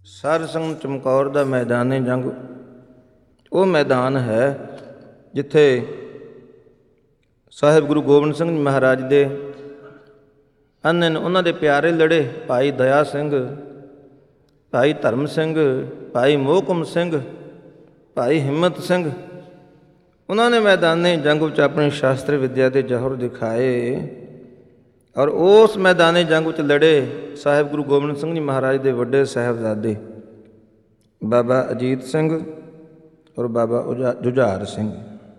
ਸਾਧ ਸੰਗਤ ਚਮਕੌਰ ਦਾ ਮੈਦਾਨ ਜੰਗ ਉਹ ਮੈਦਾਨ ਹੈ ਜਿੱਥੇ ਸਾਹਿਬ ਗੁਰੂ ਗੋਬਿੰਦ ਸਿੰਘ ਮਹਾਰਾਜ ਦੇ ਉਹਨਾਂ ਦੇ ਪਿਆਰੇ ਲੜੇ ਭਾਈ ਦਇਆ ਸਿੰਘ, ਭਾਈ ਧਰਮ ਸਿੰਘ, ਭਾਈ ਮੋਹਕਮ ਸਿੰਘ, ਭਾਈ ਹਿੰਮਤ ਸਿੰਘ। ਉਹਨਾਂ ਨੇ ਮੈਦਾਨੇ ਜੰਗ ਵਿੱਚ ਆਪਣੀ ਸ਼ਾਸਤਰ ਵਿੱਦਿਆ ਦੇ ਜੌਹਰ ਦਿਖਾਏ ਔਰ ਉਸ ਮੈਦਾਨੇ ਜੰਗ ਵਿੱਚ ਲੜੇ ਸਾਹਿਬ ਗੁਰੂ ਗੋਬਿੰਦ ਸਿੰਘ ਜੀ ਮਹਾਰਾਜ ਦੇ ਵੱਡੇ ਸਾਹਿਬਜ਼ਾਦੇ ਬਾਬਾ ਅਜੀਤ ਸਿੰਘ ਔਰ ਬਾਬਾ ਜੁਝਾਰ ਸਿੰਘ।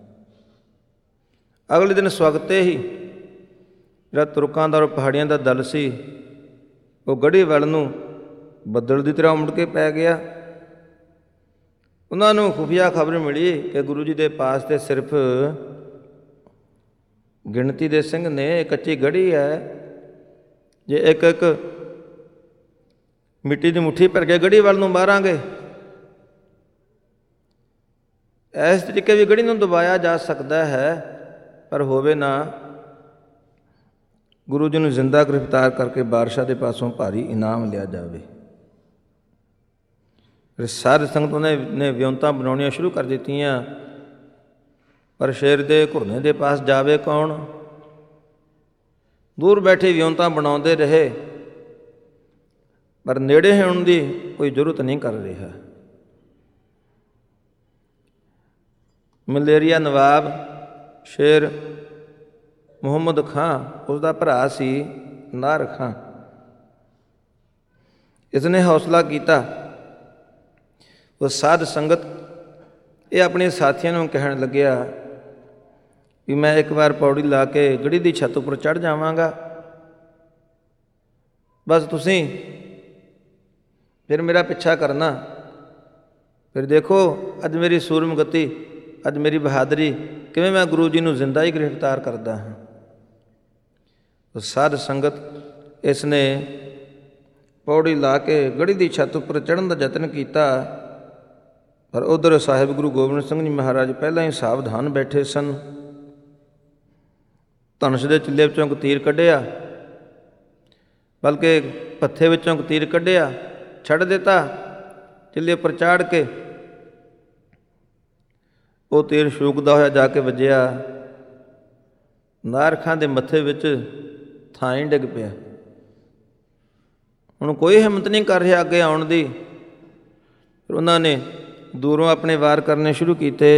ਅਗਲੇ ਦਿਨ ਸਵਖਤੇ ਹੀ ਜਿਹੜਾ ਤੁਰਕਾਂ ਦਾ ਔਰ ਪਹਾੜੀਆਂ ਦਾ ਦਲ ਸੀ ਉਹ ਗੜ੍ਹੀ ਵੱਲ ਨੂੰ ਬੱਦਲ ਦੀ ਤਰ੍ਹਾਂ ਉਮੜ ਕੇ ਪੈ ਗਿਆ। ਉਹਨਾਂ ਨੂੰ ਖੁਫੀਆ ਖਬਰ ਮਿਲੀ ਕਿ ਗੁਰੂ ਜੀ ਦੇ ਪਾਸ ਤੇ ਸਿਰਫ ਗਿਣਤੀ ਦੇ ਸਿੰਘ ਨੇ, ਕੱਚੀ ਗੜ੍ਹੀ ਹੈ। ਜੇ ਇੱਕ ਇੱਕ ਮਿੱਟੀ ਦੀ ਮੁੱਠੀ ਭਰ ਕੇ ਗੜ੍ਹੀ ਵੱਲ ਨੂੰ ਮਾਰਾਂਗੇ, ਇਸ ਤਰੀਕੇ ਵੀ ਗੜ੍ਹੀ ਨੂੰ ਦਬਾਇਆ ਜਾ ਸਕਦਾ ਹੈ, ਪਰ ਹੋਵੇ ਨਾ ਗੁਰੂ ਜੀ ਨੂੰ ਜ਼ਿੰਦਾ ਗ੍ਰਿਫਤਾਰ ਕਰਕੇ ਬਾਦਸ਼ਾਹ ਦੇ ਪਾਸੋਂ ਭਾਰੀ ਇਨਾਮ ਲਿਆ ਜਾਵੇ। ਫਿਰ ਸਾਧ ਸੰਗਤ ਨੇ ਵਿਉਂਤਾਂ ਬਣਾਉਣੀਆਂ ਸ਼ੁਰੂ ਕਰ ਦਿੱਤੀਆਂ, ਪਰ ਸ਼ੇਰ ਦੇ ਘੁਰਨੇ ਦੇ ਪਾਸ ਜਾਵੇ ਕੌਣ? ਦੂਰ ਬੈਠੇ ਵਿਉਂਤਾਂ ਬਣਾਉਂਦੇ ਰਹੇ, ਪਰ ਨੇੜੇ ਹੋਣ ਦੀ ਕੋਈ ਜ਼ਰੂਰਤ ਨਹੀਂ ਕਰ ਰਿਹਾ। ਮਲੇਰੀਆ ਨਵਾਬ ਸ਼ੇਰ ਮੁਹੰਮਦ ਖਾਂ, ਉਸਦਾ ਭਰਾ ਸੀ ਨਾਰ ਖਾਂ। ਇਸਨੇ ਹੌਸਲਾ ਕੀਤਾ। ਉਹ ਸਾਧ ਸੰਗਤ ਇਹ ਆਪਣੇ ਸਾਥੀਆਂ ਨੂੰ ਕਹਿਣ ਲੱਗਿਆ ਵੀ ਮੈਂ ਇੱਕ ਵਾਰ ਪੌੜੀ ਲਾ ਕੇ ਗੜ੍ਹੀ ਦੀ ਛੱਤ ਉੱਪਰ ਚੜ੍ਹ ਜਾਵਾਂਗਾ, ਬਸ ਤੁਸੀਂ ਫਿਰ ਮੇਰਾ ਪਿੱਛਾ ਕਰਨਾ। ਫਿਰ ਦੇਖੋ ਅੱਜ ਮੇਰੀ ਸੂਰਮਗਤੀ, ਅੱਜ ਮੇਰੀ ਬਹਾਦਰੀ, ਕਿਵੇਂ ਮੈਂ ਗੁਰੂ ਜੀ ਨੂੰ ਜ਼ਿੰਦਾ ਹੀ ਗ੍ਰਿਫਤਾਰ ਕਰਦਾ ਹਾਂ। ਉਹ ਸਾਧ ਸੰਗਤ ਇਸ ਨੇ ਪੌੜੀ ਲਾ ਕੇ ਗੜ੍ਹੀ ਦੀ ਛੱਤ ਉੱਪਰ ਚੜ੍ਹਨ ਦਾ ਯਤਨ ਕੀਤਾ, ਪਰ ਉੱਧਰ ਸਾਹਿਬ ਗੁਰੂ ਗੋਬਿੰਦ ਸਿੰਘ ਜੀ ਮਹਾਰਾਜ ਪਹਿਲਾਂ ਹੀ ਸਾਵਧਾਨ ਬੈਠੇ ਸਨ। ਧਨੁਸ਼ ਦੇ ਚਿੱਲੇ ਵਿੱਚੋਂ ਤੀਰ ਕੱਢਿਆ, ਬਲਕਿ ਪੱਥੇ ਵਿੱਚੋਂ ਤੀਰ ਕੱਢਿਆ, ਛੱਡ ਦਿੱਤਾ, ਚਿੱਲੇ ਉੱਪਰ ਚਾੜ੍ਹ ਕੇ ਉਹ ਤੀਰ ਛੂਕਦਾ ਹੋਇਆ ਜਾ ਕੇ ਵੱਜਿਆ ਨਾਰ ਖਾਂ ਦੇ ਮੱਥੇ ਵਿੱਚ, ਥਾਂ ਹੀ ਡਿੱਗ ਪਿਆ। ਹੁਣ ਕੋਈ ਹਿੰਮਤ ਨਹੀਂ ਕਰ ਰਿਹਾ ਅੱਗੇ ਆਉਣ ਦੀ। ਫਿਰ ਉਹਨਾਂ ਨੇ ਦੂਰੋਂ ਆਪਣੇ ਵਾਰ ਕਰਨੇ ਸ਼ੁਰੂ ਕੀਤੇ,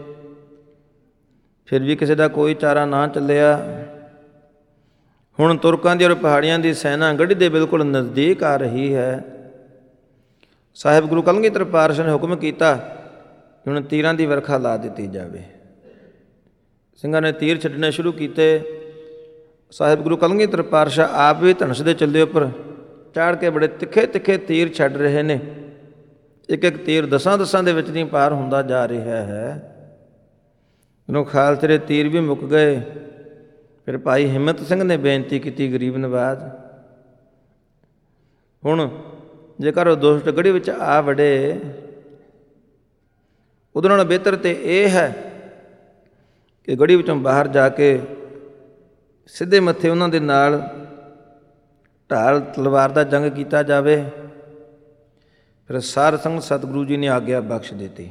ਫਿਰ ਵੀ ਕਿਸੇ ਦਾ ਕੋਈ ਚਾਰਾ ਨਾ ਚੱਲਿਆ। ਹੁਣ ਤੁਰਕਾਂ ਦੀ ਔਰ ਪਹਾੜੀਆਂ ਦੀ ਸੈਨਾ ਗੜ੍ਹੀ ਦੇ ਬਿਲਕੁਲ ਨਜ਼ਦੀਕ ਆ ਰਹੀ ਹੈ। ਸਾਹਿਬ ਗੁਰੂ ਕਲਗੀਧਰ ਪਾਤਸ਼ਾਹ ਨੇ ਹੁਕਮ ਕੀਤਾ ਕਿ ਹੁਣ ਤੀਰਾਂ ਦੀ ਵਰਖਾ ਲਾ ਦਿੱਤੀ ਜਾਵੇ। ਸਿੰਘਾਂ ਨੇ ਤੀਰ ਛੱਡਣੇ ਸ਼ੁਰੂ ਕੀਤੇ। ਸਾਹਿਬ ਗੁਰੂ ਕਲਗੀਧਰ ਪਾਤਸ਼ਾਹ ਆਪ ਵੀ ਧਨੁਸ਼ ਦੇ ਚੱਲੇ ਉੱਪਰ ਚਾੜ੍ਹ ਕੇ ਬੜੇ ਤਿੱਖੇ ਤਿੱਖੇ ਤੀਰ ਛੱਡ ਰਹੇ ਨੇ। ਇੱਕ ਇੱਕ ਤੀਰ ਦਸਾਂ ਦੇ ਵਿੱਚ ਨਹੀਂ ਪਾਰ ਹੁੰਦਾ ਜਾ ਰਿਹਾ ਹੈ। ਜਦੋਂ ਖਾਲ ਤੇਰੇ ਤੀਰ ਵੀ ਮੁੱਕ ਗਏ, ਫਿਰ ਭਾਈ ਹਿੰਮਤ ਸਿੰਘ ਨੇ ਬੇਨਤੀ ਕੀਤੀ, ਗਰੀਬ ਨਵਾਜ਼ ਹੁਣ ਜੇਕਰ ਉਹ ਦੁਸ਼ਟ ਗੜ੍ਹੀ ਵਿੱਚ ਆ ਵੜੇ, ਉਹਦੇ ਨਾਲੋਂ ਬਿਹਤਰ ਤਾਂ ਇਹ ਹੈ ਕਿ ਗੜ੍ਹੀ ਵਿੱਚੋਂ ਬਾਹਰ ਜਾ ਕੇ ਸਿੱਧੇ ਮੱਥੇ ਉਹਨਾਂ ਦੇ ਨਾਲ ਢਾਲ ਤਲਵਾਰ ਦਾ ਜੰਗ ਕੀਤਾ ਜਾਵੇ। ਫਿਰ ਸਾਧ ਸੰਗਤ ਸਤਿਗੁਰੂ ਜੀ ਨੇ ਆਗਿਆ ਬਖਸ਼ ਦਿੱਤੀ।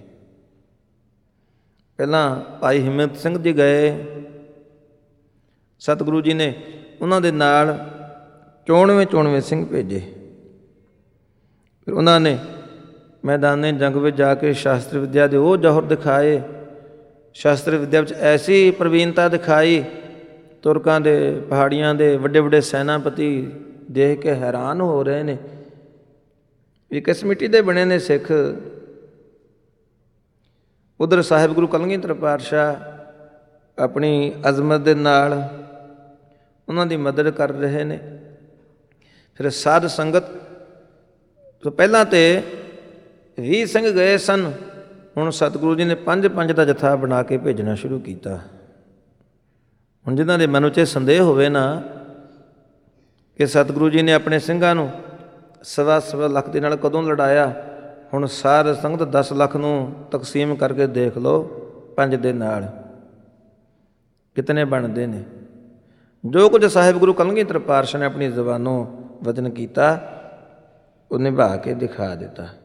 ਪਹਿਲਾਂ ਭਾਈ ਹਿੰਮਤ ਸਿੰਘ ਜੀ ਗਏ, ਸਤਿਗੁਰੂ ਜੀ ਨੇ ਉਹਨਾਂ ਦੇ ਨਾਲ 94 ਸਿੰਘ ਭੇਜੇ। ਫਿਰ ਉਹਨਾਂ ਨੇ ਮੈਦਾਨੇ ਜੰਗ ਵਿੱਚ ਜਾ ਕੇ ਸ਼ਾਸਤਰ ਵਿੱਦਿਆ ਦੇ ਉਹ ਜੌਹਰ ਦਿਖਾਏ। ਸ਼ਾਸਤਰ ਵਿੱਦਿਆ ਵਿੱਚ ਐਸੀ ਪ੍ਰਵੀਨਤਾ ਦਿਖਾਈ, ਤੁਰਕਾਂ ਦੇ ਪਹਾੜੀਆਂ ਦੇ ਵੱਡੇ ਵੱਡੇ ਸੈਨਾਪਤੀ ਦੇਖ ਕੇ ਹੈਰਾਨ ਹੋ ਰਹੇ ਨੇ ਵੀ ਕਿਸ ਮਿੱਟੀ ਦੇ ਬਣੇ ਨੇ ਸਿੱਖ। ਉੱਧਰ ਸਾਹਿਬ ਗੁਰੂ ਕਲਗੀਧਰ ਪਾਤਸ਼ਾਹ ਆਪਣੀ ਅਜ਼ਮਤ ਦੇ ਨਾਲ ਉਹਨਾਂ ਦੀ ਮਦਦ ਕਰ ਰਹੇ ਨੇ। ਫਿਰ ਸਾਧ ਸੰਗਤ ਤੋਂ ਪਹਿਲਾਂ ਤਾਂ 20 ਸਿੰਘ ਗਏ ਸਨ, ਹੁਣ ਸਤਿਗੁਰੂ ਜੀ ਨੇ 5 ਦਾ ਜਥਾ ਬਣਾ ਕੇ ਭੇਜਣਾ ਸ਼ੁਰੂ ਕੀਤਾ। ਹੁਣ ਜਿਨ੍ਹਾਂ ਦੇ ਮਨ 'ਚ ਸੰਦੇਹ ਹੋਵੇ ਨਾ ਕਿ ਸਤਿਗੁਰੂ ਜੀ ਨੇ ਆਪਣੇ ਸਿੰਘਾਂ ਨੂੰ 1.25 ਲੱਖ ਦੇ ਨਾਲ ਕਦੋਂ ਲੜਾਇਆ, ਹੁਣ ਸਾਧ ਸੰਗਤ 10 ਲੱਖ ਨੂੰ ਤਕਸੀਮ ਕਰਕੇ ਦੇਖ ਲਓ 5 ਦੇ ਨਾਲ ਕਿਤਨੇ ਬਣਦੇ ਨੇ। ਜੋ ਕੁਝ ਸਾਹਿਬ ਗੁਰੂ ਕਲਗੀਧਰ ਪਾਤਸ਼ਾਹ ਨੇ ਆਪਣੀ ਜ਼ੁਬਾਨੋਂ ਵਚਨ ਕੀਤਾ ਉਹ ਨਿਭਾ ਕੇ ਦਿਖਾ ਦਿੱਤਾ।